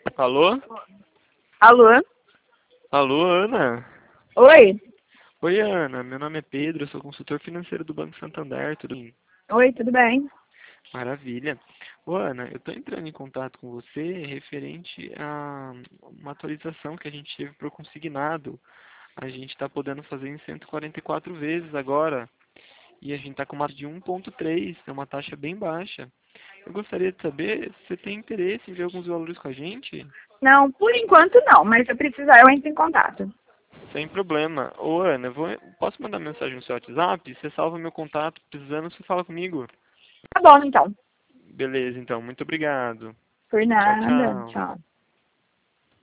Alô? Alô? Alô, Ana? Oi? Oi, Ana. Meu nome é Pedro, eu sou consultor financeiro do Banco Santander, tudo bem? Oi, tudo bem? Maravilha. Ô, Ana, eu estou entrando em contato com você referente a uma atualização que a gente teve para o consignado. A gente está podendo fazer em 144 vezes agora. E a gente está com uma taxa de 1,3, é uma taxa bem baixa. Eu gostaria de saber se você tem interesse em ver alguns valores com a gente? Não, por enquanto não, mas se eu precisar eu entro em contato. Sem problema. Ô, Ana, posso mandar mensagem no seu WhatsApp? Você salva meu contato, precisando, você fala comigo. Tá bom, então. Beleza, então. Muito obrigado. Por Tchau, nada. tchau. Tchau.